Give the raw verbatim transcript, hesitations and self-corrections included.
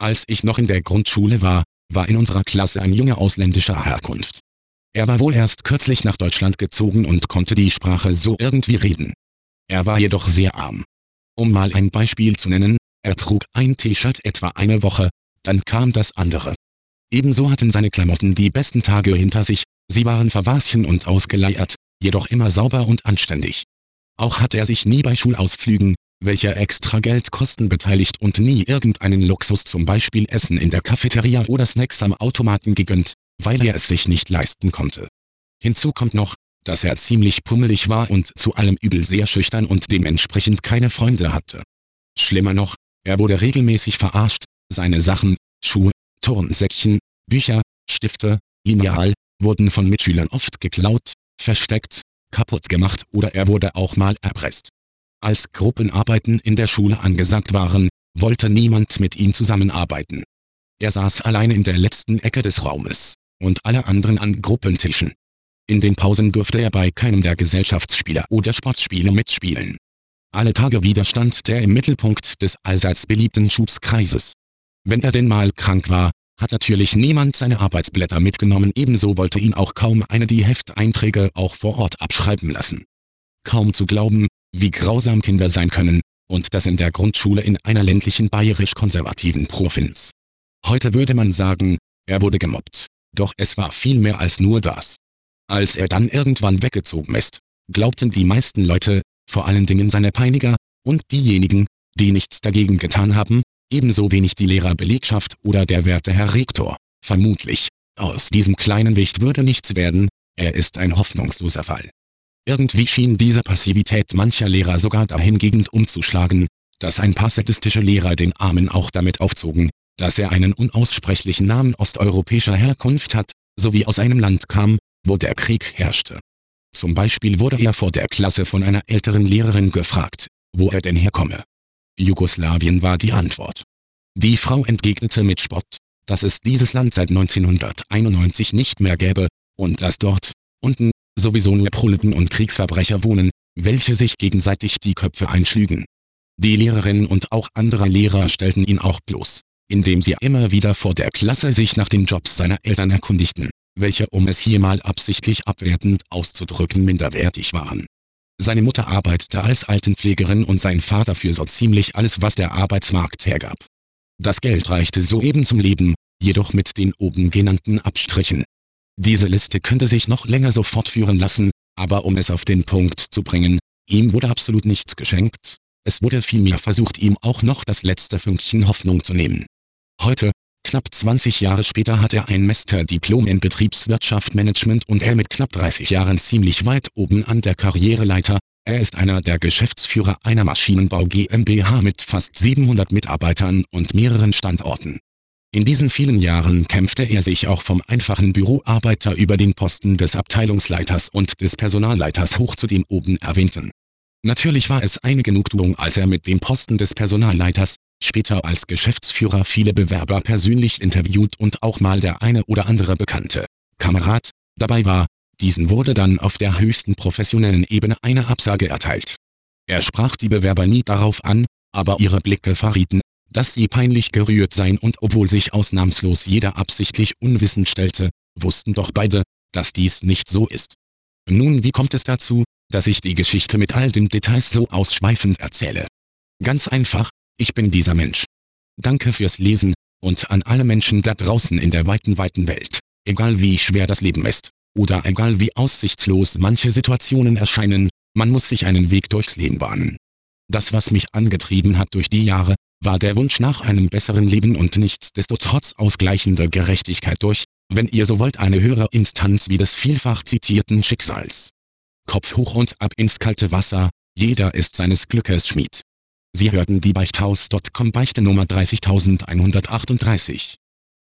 Als ich noch in der Grundschule war, war in unserer Klasse ein Junge ausländischer Herkunft. Er war wohl erst kürzlich nach Deutschland gezogen und konnte die Sprache so irgendwie reden. Er war jedoch sehr arm. Um mal ein Beispiel zu nennen, er trug ein T-Shirt etwa eine Woche, dann kam das andere. Ebenso hatten seine Klamotten die besten Tage hinter sich, sie waren verwaschen und ausgeleiert, jedoch immer sauber und anständig. Auch hatte er sich nie bei Schulausflügen, welche extra Geld kosten, beteiligt und nie irgendeinen Luxus, zum Beispiel Essen in der Cafeteria oder Snacks am Automaten gegönnt, weil er es sich nicht leisten konnte. Hinzu kommt noch, dass er ziemlich pummelig war und zu allem Übel sehr schüchtern und dementsprechend keine Freunde hatte. Schlimmer noch, er wurde regelmäßig verarscht, seine Sachen, Schuhe, Turnsäckchen, Bücher, Stifte, Lineal, wurden von Mitschülern oft geklaut, versteckt, kaputt gemacht oder er wurde auch mal erpresst. Als Gruppenarbeiten in der Schule angesagt waren, wollte niemand mit ihm zusammenarbeiten. Er saß alleine in der letzten Ecke des Raumes und alle anderen an Gruppentischen. In den Pausen durfte er bei keinem der Gesellschaftsspiele oder Sportspiele mitspielen. Alle Tage wieder stand er im Mittelpunkt des allseits beliebten Schulkreises. Wenn er denn mal krank war, hat natürlich niemand seine Arbeitsblätter mitgenommen, ebenso wollte ihn auch kaum einer die Hefteinträge auch vor Ort abschreiben lassen. Kaum zu glauben, wie grausam Kinder sein können, und das in der Grundschule in einer ländlichen bayerisch-konservativen Provinz. Heute würde man sagen, er wurde gemobbt, doch es war viel mehr als nur das. Als er dann irgendwann weggezogen ist, glaubten die meisten Leute, vor allen Dingen seine Peiniger, und diejenigen, die nichts dagegen getan haben, ebenso wenig die Lehrerbelegschaft oder der werte Herr Rektor, vermutlich, aus diesem kleinen Wicht würde nichts werden, er ist ein hoffnungsloser Fall. Irgendwie schien diese Passivität mancher Lehrer sogar dahingehend umzuschlagen, dass ein paar sadistische Lehrer den Armen auch damit aufzogen, dass er einen unaussprechlichen Namen osteuropäischer Herkunft hat, sowie aus einem Land kam, wo der Krieg herrschte. Zum Beispiel wurde er vor der Klasse von einer älteren Lehrerin gefragt, wo er denn herkomme. Jugoslawien war die Antwort. Die Frau entgegnete mit Spott, dass es dieses Land seit neunzehnhunderteinundneunzig nicht mehr gäbe und dass dort, unten, sowieso nur Proleten und Kriegsverbrecher wohnen, welche sich gegenseitig die Köpfe einschlügen. Die Lehrerin und auch andere Lehrer stellten ihn auch bloß, indem sie immer wieder vor der Klasse sich nach den Jobs seiner Eltern erkundigten, welche, um es hier mal absichtlich abwertend auszudrücken, minderwertig waren. Seine Mutter arbeitete als Altenpflegerin und sein Vater für so ziemlich alles, was der Arbeitsmarkt hergab. Das Geld reichte soeben zum Leben, jedoch mit den oben genannten Abstrichen. Diese Liste könnte sich noch länger so fortführen lassen, aber um es auf den Punkt zu bringen, ihm wurde absolut nichts geschenkt, es wurde vielmehr versucht, ihm auch noch das letzte Fünkchen Hoffnung zu nehmen. Heute, knapp zwanzig Jahre später, hat er ein Masterdiplom in Betriebswirtschaft-Management und er mit knapp dreißig Jahren ziemlich weit oben an der Karriereleiter. Er ist einer der Geschäftsführer einer Maschinenbau GmbH mit fast siebenhundert Mitarbeitern und mehreren Standorten. In diesen vielen Jahren kämpfte er sich auch vom einfachen Büroarbeiter über den Posten des Abteilungsleiters und des Personalleiters hoch zu dem oben erwähnten. Natürlich war es eine Genugtuung, als er mit dem Posten des Personalleiters, später als Geschäftsführer, viele Bewerber persönlich interviewt und auch mal der eine oder andere bekannte Kamerad dabei war. Diesen wurde dann auf der höchsten professionellen Ebene eine Absage erteilt. Er sprach die Bewerber nie darauf an, aber ihre Blicke verrieten, dass sie peinlich gerührt seien, und obwohl sich ausnahmslos jeder absichtlich unwissend stellte, wussten doch beide, dass dies nicht so ist. Nun, wie kommt es dazu, dass ich die Geschichte mit all den Details so ausschweifend erzähle? Ganz einfach, ich bin dieser Mensch. Danke fürs Lesen, und an alle Menschen da draußen in der weiten, weiten Welt, egal wie schwer das Leben ist, oder egal wie aussichtslos manche Situationen erscheinen, man muss sich einen Weg durchs Leben bahnen. Das, was mich angetrieben hat durch die Jahre, war der Wunsch nach einem besseren Leben und nichtsdestotrotz ausgleichende Gerechtigkeit durch, wenn ihr so wollt, eine höhere Instanz wie des vielfach zitierten Schicksals. Kopf hoch und ab ins kalte Wasser, jeder ist seines Glückes Schmied. Sie hörten die Beichthaus Punkt com Beichte Nummer dreißigtausendeinhundertachtunddreißig.